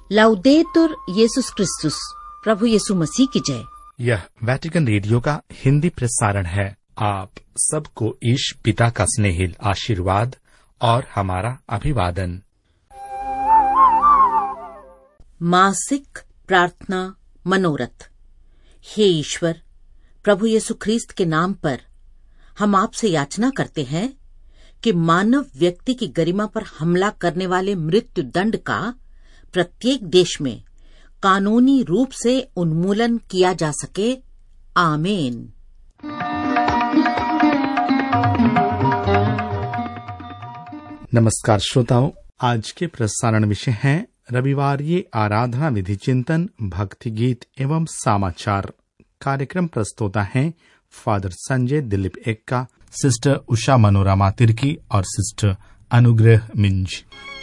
लाउदेतुर येसुस क्रिस्तुस, प्रभु यीशु मसीह की जय। यह वेटिकन रेडियो का हिंदी प्रसारण है। आप सबको ईश पिता का स्नेहिल आशीर्वाद और हमारा अभिवादन। मासिक प्रार्थना मनोरथ। हे ईश्वर, प्रभु यीशु ख्रीस्त के नाम पर हम आपसे याचना करते हैं कि मानव व्यक्ति की गरिमा पर हमला करने वाले मृत्यु दंड का प्रत्येक देश में कानूनी रूप से उन्मूलन किया जा सके। आमीन। नमस्कार श्रोताओं, आज के प्रसारण विषय है रविवार आराधना विधि चिंतन, भक्ति गीत एवं समाचार। कार्यक्रम प्रस्तुता है फादर संजय दिलीप एक्का, सिस्टर उषा मनोरमा तिर्की और सिस्टर अनुग्रह मिंज।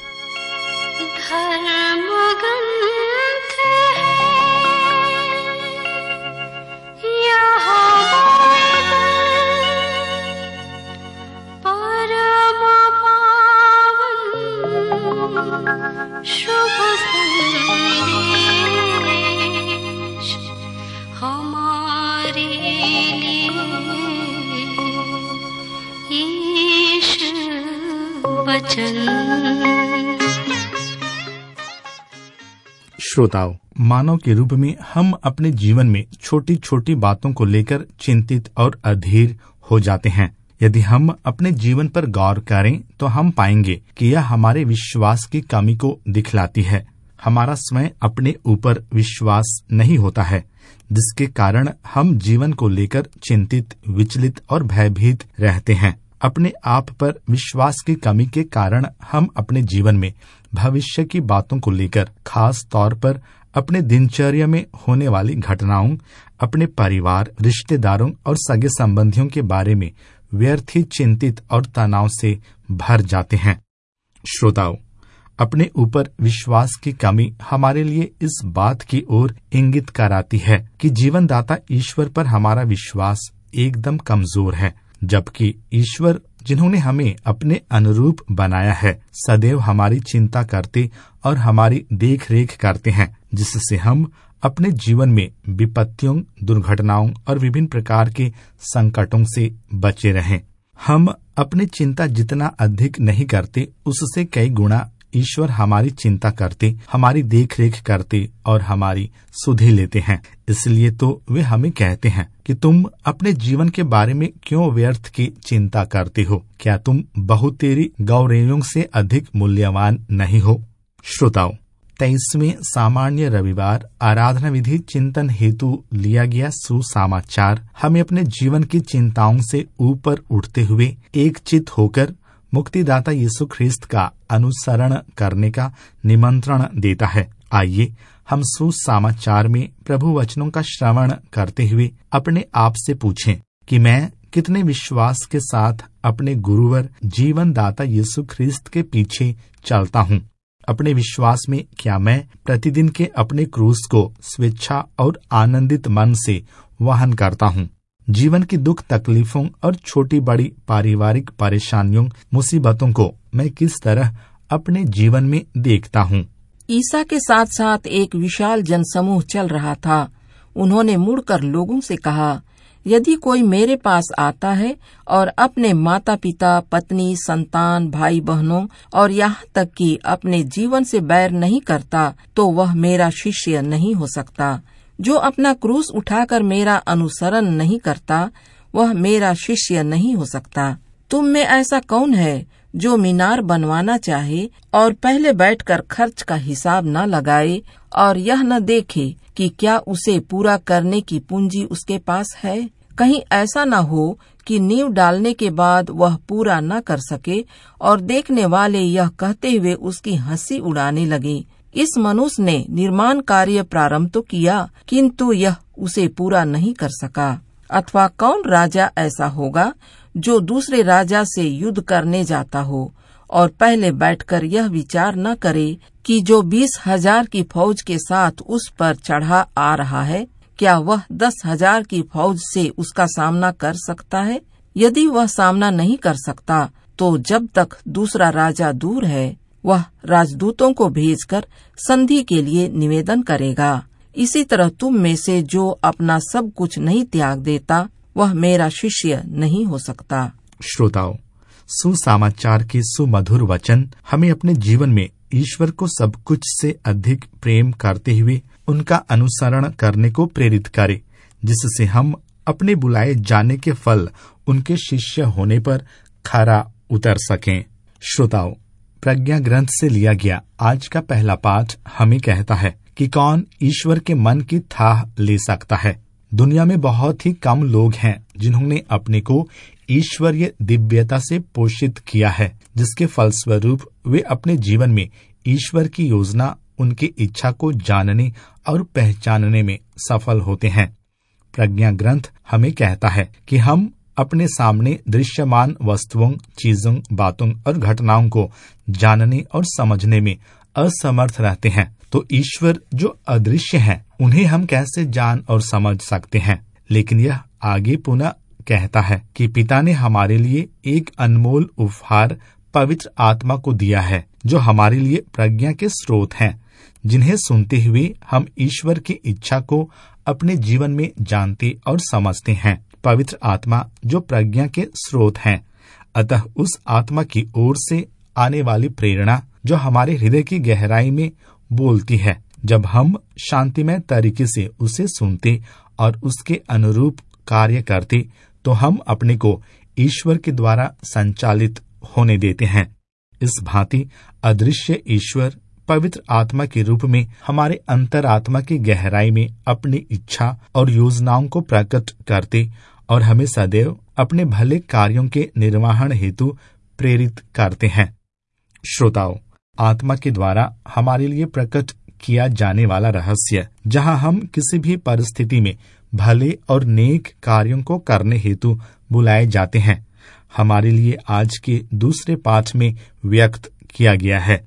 श्रोताओं, मानव के रूप में हम अपने जीवन में छोटी छोटी बातों को लेकर चिंतित और अधीर हो जाते हैं। यदि हम अपने जीवन पर गौर करें तो हम पाएंगे कि यह हमारे विश्वास की कमी को दिखलाती है। हमारा स्वयं अपने ऊपर विश्वास नहीं होता है, जिसके कारण हम जीवन को लेकर चिंतित, विचलित और भयभीत रहते हैं। अपने आप पर विश्वास की कमी के कारण हम अपने जीवन में भविष्य की बातों को लेकर, खास तौर पर अपने दिनचर्या में होने वाली घटनाओं, अपने परिवार, रिश्तेदारों और सगे संबंधियों के बारे में व्यर्थ ही चिंतित और तनाव से भर जाते हैं। श्रोताओं, अपने ऊपर विश्वास की कमी हमारे लिए इस बात की ओर इंगित कराती है कि जीवनदाता ईश्वर पर हमारा विश्वास एकदम कमजोर है, जबकि ईश्वर जिन्होंने हमें अपने अनुरूप बनाया है सदैव हमारी चिंता करते और हमारी देख रेख करते हैं, जिससे हम अपने जीवन में विपत्तियों, दुर्घटनाओं और विभिन्न प्रकार के संकटों से बचे रहें। हम अपनी चिंता जितना अधिक नहीं करते, उससे कई गुना ईश्वर हमारी चिंता करते, हमारी देख रेख करते और हमारी सुधि लेते हैं। इसलिए तो वे हमें कहते हैं कि तुम अपने जीवन के बारे में क्यों व्यर्थ की चिंता करते हो? क्या तुम बहुतेरी गौरवों से अधिक मूल्यवान नहीं हो? श्रोताओं, 23वें सामान्य रविवार आराधना विधि चिंतन हेतु लिया गया सुसमाचार हमें अपने जीवन की चिंताओं से ऊपर उठते हुए एक चित होकर मुक्तिदाता यीशु ख्रीस्त का अनुसरण करने का निमंत्रण देता है। आइए हम सुसमाचार में प्रभु वचनों का श्रवण करते हुए अपने आप से पूछें कि मैं कितने विश्वास के साथ अपने गुरुवर जीवनदाता यीशु ख्रीस्त के पीछे चलता हूँ। अपने विश्वास में क्या मैं प्रतिदिन के अपने क्रूस को स्वेच्छा और आनंदित मन से वहन करता हूँ? जीवन की दुख तकलीफों और छोटी बड़ी पारिवारिक परेशानियों, मुसीबतों को मैं किस तरह अपने जीवन में देखता हूँ? ईसा के साथ साथ एक विशाल जनसमूह चल रहा था। उन्होंने मुड़कर लोगों से कहा, यदि कोई मेरे पास आता है और अपने माता पिता, पत्नी, संतान, भाई बहनों और यहाँ तक कि अपने जीवन से बैर नहीं करता, तो वह मेरा शिष्य नहीं हो सकता। जो अपना क्रूस उठाकर मेरा अनुसरण नहीं करता, वह मेरा शिष्य नहीं हो सकता। तुम में ऐसा कौन है जो मीनार बनवाना चाहे और पहले बैठकर खर्च का हिसाब न लगाए और यह न देखे कि क्या उसे पूरा करने की पूंजी उसके पास है? कहीं ऐसा न हो कि नींव डालने के बाद वह पूरा न कर सके और देखने वाले यह कहते हुए उसकी हंसी उड़ाने लगे, इस मनुष्य ने निर्माण कार्य प्रारंभ तो किया, किंतु यह उसे पूरा नहीं कर सका। अथवा कौन राजा ऐसा होगा जो दूसरे राजा से युद्ध करने जाता हो और पहले बैठकर यह विचार न करे कि जो 20,000 की फौज के साथ उस पर चढ़ा आ रहा है, क्या वह 10,000 की फौज से उसका सामना कर सकता है? यदि वह सामना नहीं कर सकता, तो जब तक दूसरा राजा दूर है, वह राजदूतों को भेजकर संधि के लिए निवेदन करेगा। इसी तरह तुम में से जो अपना सब कुछ नहीं त्याग देता, वह मेरा शिष्य नहीं हो सकता। श्रोताओं, सुसमाचार के सुमधुर वचन हमें अपने जीवन में ईश्वर को सब कुछ से अधिक प्रेम करते हुए उनका अनुसरण करने को प्रेरित करे, जिससे हम अपने बुलाए जाने के फल उनके शिष्य होने पर खरा उतर सकें। श्रोताओं, प्रज्ञा ग्रंथ से लिया गया आज का पहला पाठ हमें कहता है कि कौन ईश्वर के मन की थाह ले सकता है। दुनिया में बहुत ही कम लोग हैं जिन्होंने अपने को ईश्वरीय दिव्यता से पोषित किया है, जिसके फलस्वरूप वे अपने जीवन में ईश्वर की योजना, उनकी इच्छा को जानने और पहचानने में सफल होते हैं। प्रज्ञा ग्रंथ हमें कहता है कि हम अपने सामने दृश्यमान वस्तुओं, चीजों, बातों और घटनाओं को जानने और समझने में असमर्थ रहते हैं, तो ईश्वर जो अदृश्य हैं, उन्हें हम कैसे जान और समझ सकते हैं। लेकिन यह आगे पुनः कहता है कि पिता ने हमारे लिए एक अनमोल उपहार पवित्र आत्मा को दिया है, जो हमारे लिए प्रज्ञा के स्रोत हैं, जिन्हें सुनते हुए हम ईश्वर की इच्छा को अपने जीवन में जानते और समझते हैं। पवित्र आत्मा जो प्रज्ञा के स्रोत हैं, अतः उस आत्मा की ओर से आने वाली प्रेरणा जो हमारे हृदय की गहराई में बोलती है, जब हम शांतिमय तरीके से उसे सुनते और उसके अनुरूप कार्य करते, तो हम अपने को ईश्वर के द्वारा संचालित होने देते हैं। इस भांति अदृश्य ईश्वर पवित्र आत्मा के रूप में हमारे अंतरात्मा की गहराई में अपनी इच्छा और योजनाओं को प्रकट करते और हमें सदैव अपने भले कार्यों के निर्वहन हेतु प्रेरित करते हैं। श्रोताओं, आत्मा के द्वारा हमारे लिए प्रकट किया जाने वाला रहस्य, जहां हम किसी भी परिस्थिति में भले और नेक कार्यों को करने हेतु बुलाए जाते हैं, हमारे लिए आज के दूसरे पाठ में व्यक्त किया गया है।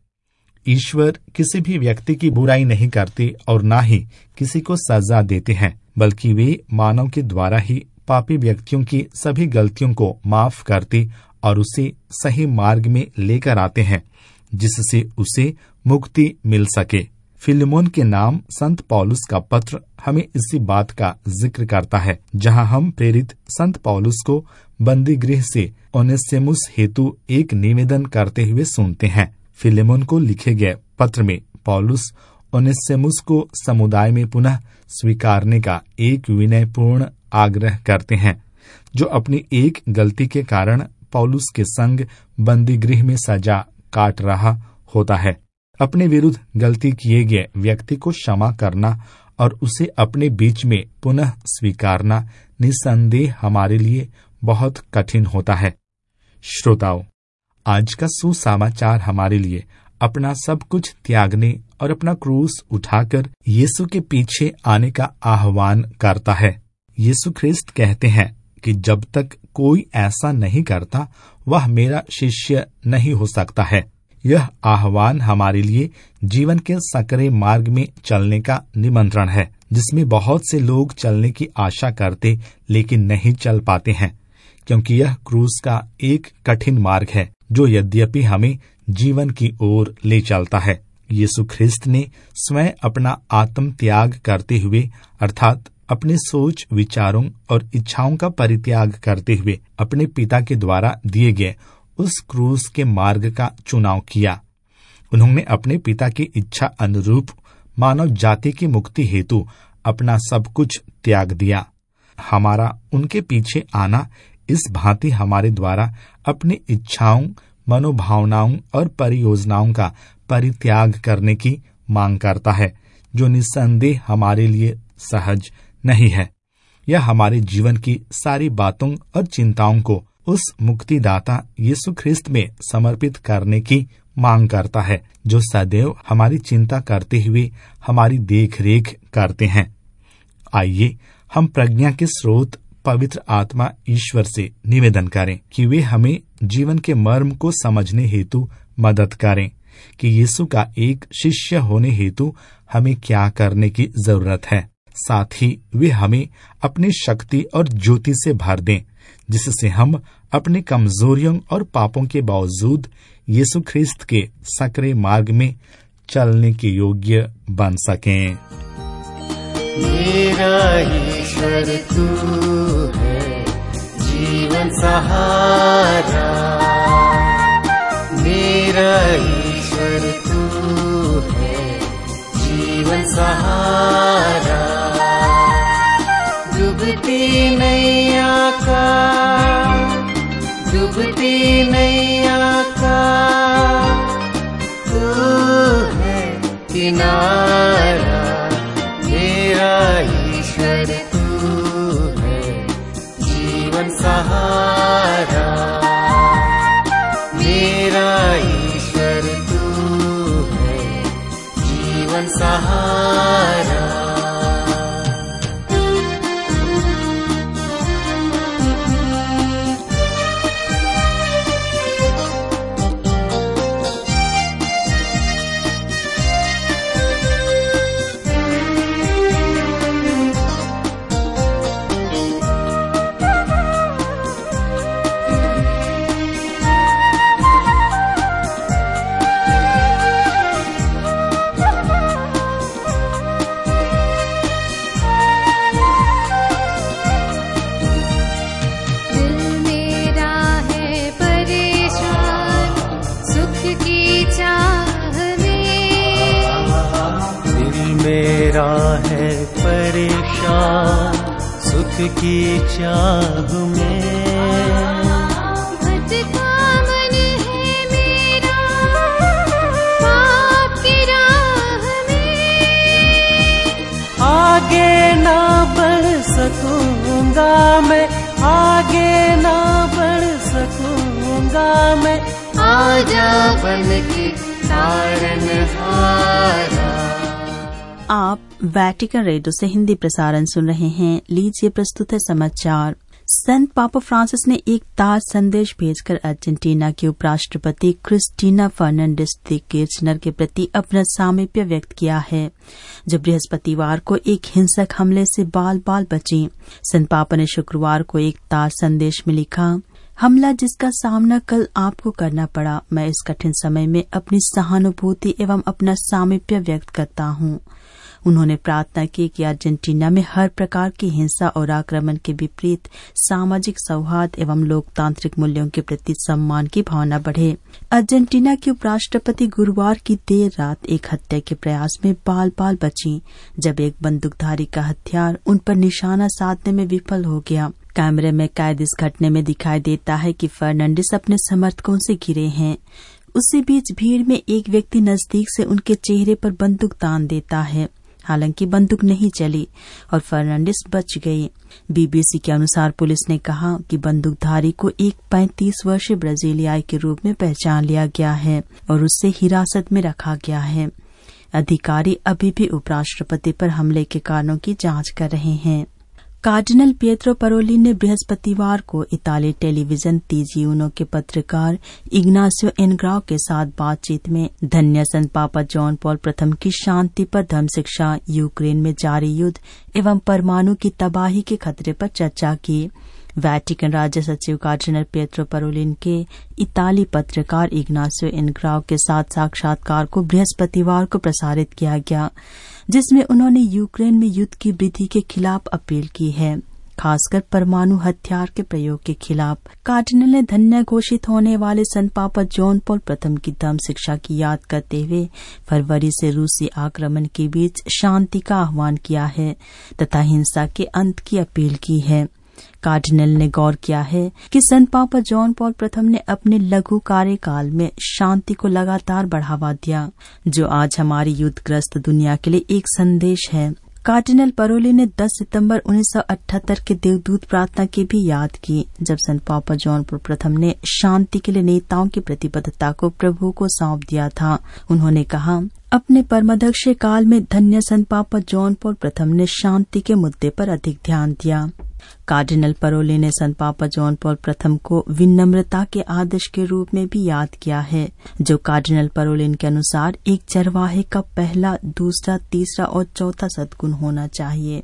ईश्वर किसी भी व्यक्ति की बुराई नहीं करते और न ही किसी को सजा देते हैं, बल्कि वे मानव के द्वारा ही पापी व्यक्तियों की सभी गलतियों को माफ करते और उसे सही मार्ग में लेकर आते हैं, जिससे उसे मुक्ति मिल सके। फिलेमोन के नाम संत पौलुस का पत्र हमें इसी बात का जिक्र करता है, जहां हम प्रेरित संत पौलुस को बंदी गृह से ओनेसिमुस हेतु एक निवेदन करते हुए सुनते हैं। फिलेमोन को लिखे गए पत्र में पौलुस ओनेसिमुस को समुदाय में पुनः स्वीकारने का एक विनयपूर्ण आग्रह करते हैं, जो अपनी एक गलती के कारण पौलुस के संग बंदी गृह में सजा काट रहा होता है। अपने विरुद्ध गलती किए गए व्यक्ति को क्षमा करना और उसे अपने बीच में पुनः स्वीकारना निसंदेह हमारे लिए बहुत कठिन होता है। श्रोताओं, आज का सुसमाचार हमारे लिए अपना सब कुछ त्यागने और अपना क्रूस उठाकर यीशु के पीछे आने का आह्वान करता है। यीशु ख्रिस्त कहते हैं कि जब तक कोई ऐसा नहीं करता, वह मेरा शिष्य नहीं हो सकता है। यह आह्वान हमारे लिए जीवन के सकरे मार्ग में चलने का निमंत्रण है, जिसमें बहुत से लोग चलने की आशा करते लेकिन नहीं चल पाते हैं, क्योंकि यह क्रूस का एक कठिन मार्ग है, जो यद्यपि हमें जीवन की ओर ले चलता है। यीशु ख्रिस्त ने स्वयं अपना आत्म त्याग करते हुए, अर्थात अपने सोच, विचारों और इच्छाओं का परित्याग करते हुए अपने पिता के द्वारा दिए गए उस क्रूस के मार्ग का चुनाव किया। उन्होंने अपने पिता की इच्छा अनुरूप मानव जाति की मुक्ति हेतु अपना सब कुछ त्याग दिया। हमारा उनके पीछे आना इस भांति हमारे द्वारा अपनी इच्छाओं, मनोभावनाओं और परियोजनाओं का परित्याग करने की मांग करता है, जो निस्संदेह हमारे लिए सहज नहीं है। यह हमारे जीवन की सारी बातों और चिंताओं को उस मुक्तिदाता यीशु ख्रिस्त में समर्पित करने की मांग करता है, जो सदैव हमारी चिंता करते हुए हमारी देखरेख करते हैं। आइए हम प्रज्ञा के स्रोत पवित्र आत्मा ईश्वर से निवेदन करें कि वे हमें जीवन के मर्म को समझने हेतु मदद करें, कि यीशु का एक शिष्य होने हेतु हमें क्या करने की जरूरत है। साथ ही वे हमें अपनी शक्ति और ज्योति से भर दें, जिससे हम अपनी कमजोरियों और पापों के बावजूद यीशु ख्रिस्त के सकरे मार्ग में चलने के योग्य बन सकें। मेरा ईश्वर तू है जीवन सहारा, मेरा ईश्वर तू है जीवन सहारा। डूबती नैया का, डूबती नैया का तू है किनारा, मेरा ईश्वर तू है जीवन सहारा, मेरा ईश्वर तू है जीवन सहारा। मेरा है परेशान सुख की चाह में, भटका मन है मेरा पाप की राह में। आगे ना बढ़ सकूंगा मैं, आगे ना बढ़ सकूंगा मैं, आजा बन के तारनहारा। आप वैटिकन रेडियो से हिंदी प्रसारण सुन रहे हैं। लीजिए प्रस्तुत है समाचार। संत पापा फ्रांसिस ने एक तार संदेश भेजकर अर्जेंटीना के उपराष्ट्रपति क्रिस्टीना फर्नांडिस दी किर्चनर के प्रति अपना सामीप्य व्यक्त किया है, जो बृहस्पतिवार को एक हिंसक हमले से बाल बाल बची। संत पापा ने शुक्रवार को एक तार संदेश में लिखा, हमला जिसका सामना कल आपको करना पड़ा, मैं इस कठिन समय में अपनी सहानुभूति एवं अपना सामीप्य व्यक्त करता हूँ। उन्होंने प्रार्थना की कि अर्जेंटीना में हर प्रकार की हिंसा और आक्रमण के विपरीत सामाजिक सौहार्द एवं लोकतांत्रिक मूल्यों के प्रति सम्मान की भावना बढ़े। अर्जेंटीना के उपराष्ट्रपति गुरुवार की देर रात एक हत्या के प्रयास में बाल बाल बची, जब एक बंदूकधारी का हथियार उन पर निशाना साधने में विफल हो गया। कैमरे में कैद इस घटने में दिखाई देता है कि फर्नांडिस अपने समर्थकों से घिरे हैं। उसी बीच भीड़ में एक व्यक्ति नजदीक से उनके चेहरे पर बंदूक तान देता है। हालांकि बंदूक नहीं चली और फर्नांडिस बच गई। बीबीसी के अनुसार पुलिस ने कहा कि बंदूकधारी को एक 35 वर्षीय ब्राजीलियाई के रूप में पहचान लिया गया है और उससे हिरासत में रखा गया है। अधिकारी अभी भी उपराष्ट्रपति पर हमले के कारणों की जांच कर रहे हैं। कार्डिनल पिएट्रो पारोलिन ने बृहस्पतिवार को इताली टेलीविजन TG1 के पत्रकार इग्नासियो एनग्राओ के साथ बातचीत में धन्य संत पापा जॉन पॉल प्रथम की शांति पर धर्म शिक्षा, यूक्रेन में जारी युद्ध एवं परमाणु की तबाही के खतरे पर चर्चा की। वैटिकन राज्य सचिव कार्डिनल पिएट्रो पारोलिन के इताली पत्रकार इग्नासियो एनग्राओ के साथ साक्षात्कार को बृहस्पतिवार को प्रसारित किया गया, जिसमें उन्होंने यूक्रेन में युद्ध की वृद्धि के खिलाफ अपील की है, खासकर परमाणु हथियार के प्रयोग के खिलाफ। कार्डिनल ने धन्य घोषित होने वाले संत पापा जॉन पॉल प्रथम की धर्म शिक्षा की याद करते हुए फरवरी से रूसी आक्रमण के बीच शांति का आह्वान किया है तथा हिंसा के अंत की अपील की है। कार्डिनल ने गौर किया है कि संत पापा जॉन पॉल प्रथम ने अपने लघु कार्यकाल में शांति को लगातार बढ़ावा दिया, जो आज हमारी युद्धग्रस्त दुनिया के लिए एक संदेश है। कार्डिनल पारोलिन ने 10 सितंबर 1978 के देवदूत प्रार्थना की भी याद की, जब संत पापा जॉन पॉल प्रथम ने शांति के लिए नेताओं की प्रतिबद्धता को प्रभु को सौंप दिया था। उन्होंने कहा, अपने परमाध्यक्षीय काल में धन्य संत पापा जॉन पॉल प्रथम ने शांति के मुद्दे पर अधिक ध्यान दिया। कार्डिनल पारोलिन ने संत पापा जॉन पॉल प्रथम को विनम्रता के आदर्श के रूप में भी याद किया है, जो कार्डिनल पारोलिन के अनुसार एक चरवाहे का पहला, दूसरा, तीसरा और चौथा सद्गुण होना चाहिए।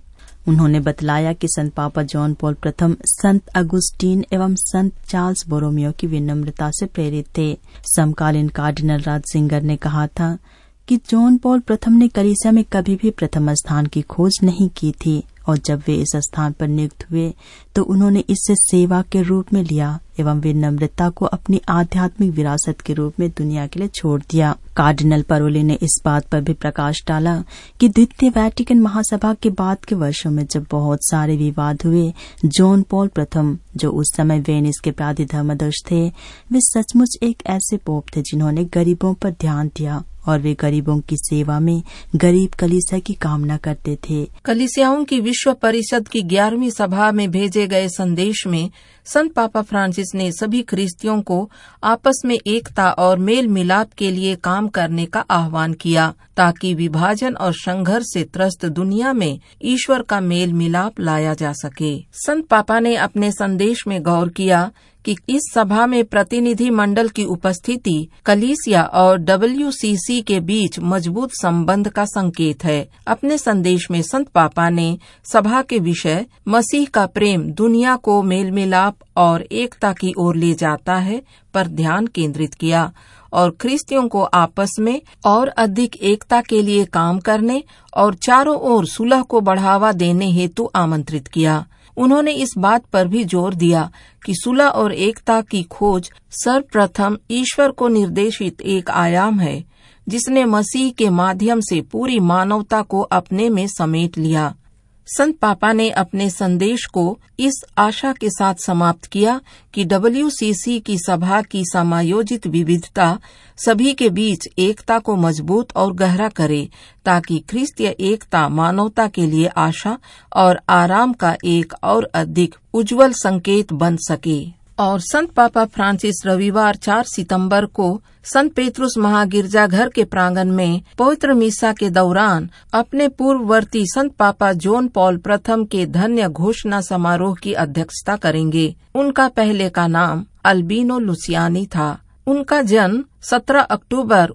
उन्होंने बतलाया कि संत पापा जॉन पॉल प्रथम संत अगुस्टीन एवं संत चार्ल्स बोरोमियो की विनम्रता से प्रेरित थे। समकालीन कार्डिनल रातजिंगर ने कहा था कि जॉन पॉल प्रथम ने कलीसिया में कभी भी प्रथम स्थान की खोज नहीं की थी और जब वे इस स्थान पर नियुक्त हुए तो उन्होंने इसे सेवा के रूप में लिया एवं विनम्रता को अपनी आध्यात्मिक विरासत के रूप में दुनिया के लिए छोड़ दिया। कार्डिनल परोले ने इस बात पर भी प्रकाश डाला कि द्वितीय वैटिकन महासभा के बाद के वर्षों में जब बहुत सारे विवाद हुए, जॉन पॉल प्रथम, जो उस समय वेनिस के प्राधिधर्मदर्श थे, वे सचमुच एक ऐसे पोप थे जिन्होंने गरीबों पर ध्यान दिया और वे गरीबों की सेवा में गरीब कलीसिया की कामना करते थे। कलीसियाओं की विश्व परिषद की 11वीं सभा में भेजे गए संदेश में संत पापा फ्रांसिस ने सभी ख्रिस्तियों को आपस में एकता और मेल मिलाप के लिए काम करने का आह्वान किया ताकि विभाजन और संघर्ष से त्रस्त दुनिया में ईश्वर का मेल मिलाप लाया जा सके। संत पापा ने अपने संदेश में गौर किया कि इस सभा में प्रतिनिधि मंडल की उपस्थिति कलीसिया और WCC के बीच मजबूत संबंध का संकेत है। अपने संदेश में संत पापा ने सभा के विषय मसीह का प्रेम दुनिया को मेल मिलाप और एकता की ओर ले जाता है पर ध्यान केंद्रित किया और ख्रिस्तियों को आपस में और अधिक एकता के लिए काम करने और चारों ओर सुलह को बढ़ावा देने हेतु आमंत्रित किया। उन्होंने इस बात पर भी जोर दिया कि सुलह और एकता की खोज सर्वप्रथम ईश्वर को निर्देशित एक आयाम है जिसने मसीह के माध्यम से पूरी मानवता को अपने में समेट लिया। संत पापा ने अपने संदेश को इस आशा के साथ समाप्त किया कि WCC की सभा की समायोजित विविधता सभी के बीच एकता को मजबूत और गहरा करे ताकि ख्रिस्तीय एकता मानवता के लिए आशा और आराम का एक और अधिक उज्जवल संकेत बन सके। और संत पापा फ्रांसिस रविवार 4 सितंबर को संत पेत्रुस महागिरजाघर के प्रांगण में पवित्र मिसा के दौरान अपने पूर्ववर्ती संत पापा जॉन पॉल प्रथम के धन्य घोषणा समारोह की अध्यक्षता करेंगे। उनका पहले का नाम अल्बिनो लुसियानी था। उनका जन्म 17 अक्टूबर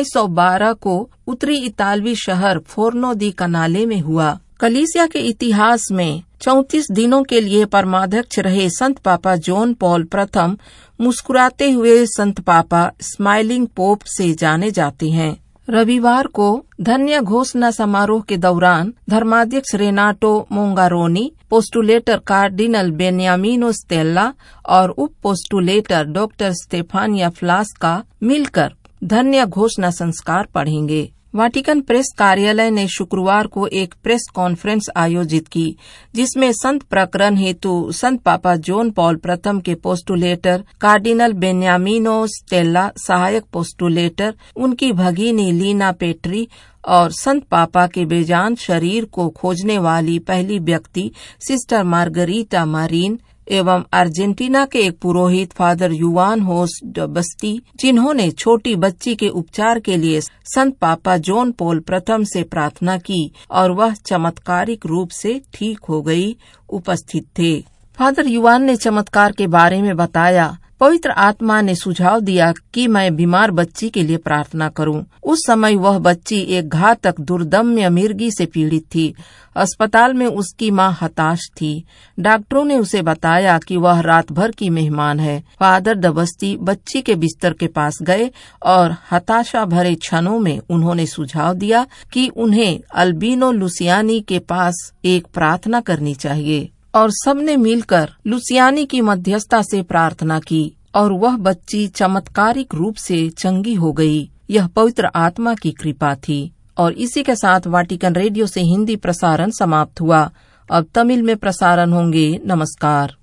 1912 को उत्तरी इतालवी शहर फोर्नो दी कनाले में हुआ। कलीसिया के इतिहास में 34 दिनों के लिए परमाध्यक्ष रहे संत पापा जॉन पॉल प्रथम मुस्कुराते हुए संत पापा स्माइलिंग पोप से जाने जाते हैं। रविवार को धन्य घोषणा समारोह के दौरान धर्माध्यक्ष रेनाटो मोंगारोनी, पोस्टुलेटर कार्डिनल बेनियामिनो स्टेल्ला और उप पोस्टुलेटर डॉक्टर स्टेफानिया फ्लास का मिलकर धन्य घोषणा संस्कार पढ़ेंगे। वाटिकन प्रेस कार्यालय ने शुक्रवार को एक प्रेस कॉन्फ्रेंस आयोजित की जिसमें संत प्रकरण हेतु संत पापा जॉन पॉल प्रथम के पोस्टुलेटर कार्डिनल बेन्यामिनो स्टेल्ला, सहायक पोस्टुलेटर उनकी भगिनी लीना पेट्री और संत पापा के बेजान शरीर को खोजने वाली पहली व्यक्ति सिस्टर मार्गरीटा मारीन एवं अर्जेंटीना के एक पुरोहित फादर युवान होस बस्ती, जिन्होंने छोटी बच्ची के उपचार के लिए संत पापा जॉन पॉल प्रथम से प्रार्थना की और वह चमत्कारिक रूप से ठीक हो गई, उपस्थित थे। फादर युवान ने चमत्कार के बारे में बताया। पवित्र आत्मा ने सुझाव दिया कि मैं बीमार बच्ची के लिए प्रार्थना करूं। उस समय वह बच्ची एक घातक दुर्दम्य मिर्गी से पीड़ित थी। अस्पताल में उसकी मां हताश थी। डॉक्टरों ने उसे बताया कि वह रात भर की मेहमान है। फादर दबस्ती बच्ची के बिस्तर के पास गए और हताशा भरे क्षणों में उन्होंने सुझाव दिया कि उन्हें अल्बिनो लुसियानी के पास एक प्रार्थना करनी चाहिए और सबने मिलकर लुसियानी की मध्यस्थता से प्रार्थना की और वह बच्ची चमत्कारिक रूप से चंगी हो गई। यह पवित्र आत्मा की कृपा थी। और इसी के साथ वाटिकन रेडियो से हिंदी प्रसारण समाप्त हुआ। अब तमिल में प्रसारण होंगे। नमस्कार।